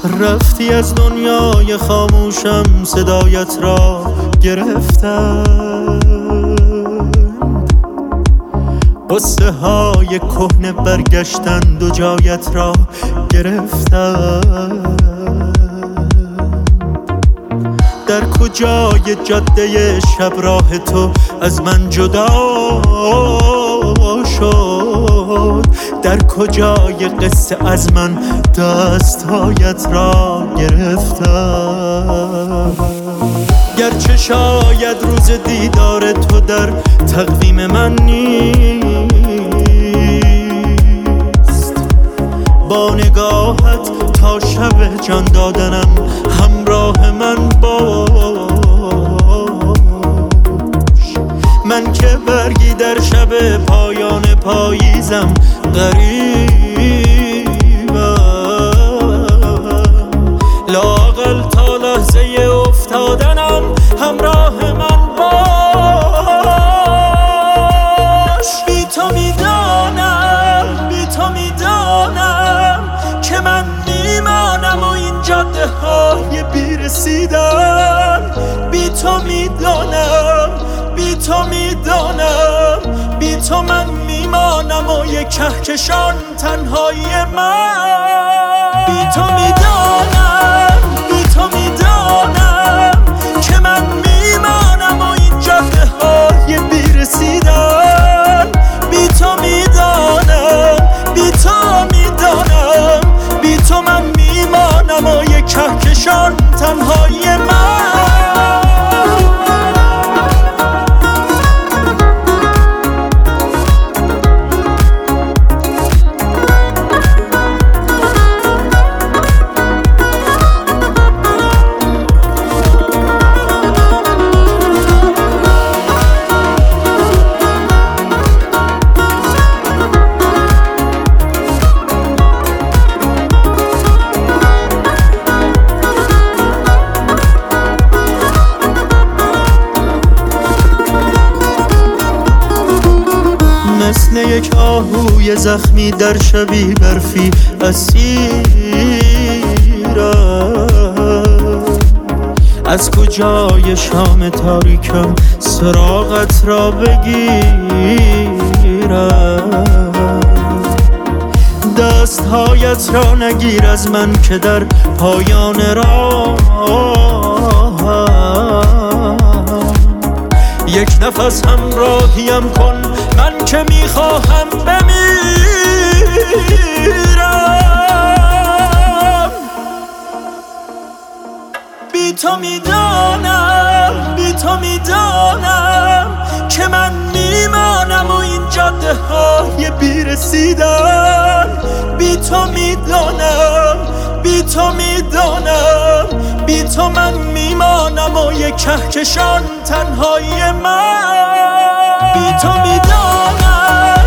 رفتی از دنیای خاموشم، صدایت را گرفتم. قصه های کهنه برگشتند و جایت را گرفتم. در کجای جاده شب راه تو از من جدا شد؟ در کجای قصه از من دستهایت را گرفتم؟ گرچه شاید روز دیدار تو در تقویم من نیست، با نگاهت تا شب جان دادنم همراه من باش. من که برگی در شب پایان پاییزم غریبم، لااقل تا لحظه افتادنم همراه من باش. بی تو میدانم که من میمانم و این جاده های بیرسیدن. بی تو میدانم بی تو من میمانم و یک کهکشان تنهایی من. بی تو میدانم که من میمانم و این جاده های بیرسیدن. بی تو میدانم بی تو من میمانم و یک کهکشان تنهایی من. مثل یک آهوی زخمی در شبی برفی اسیرم. از کجای شام تاریکم سراغت را بگیرم؟ دستهایت را نگیر از من که در پایان راهم، یک نفس همراهیم کن، من که میخواهم بمیرم. بی تو میدانم که من میمانم و این جاده های بیرسیدن. بی تو میدانم بی تو من میمانم و یک کهکشان تنهایی من. بی تو میدانم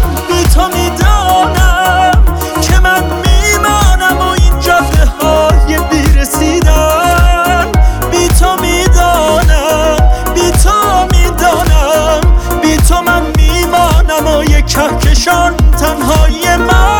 که من میمانم و این جاده های بیرسیدن. بی تو میدانم بی تو من میمانم و یک کهکشان تنهایی من.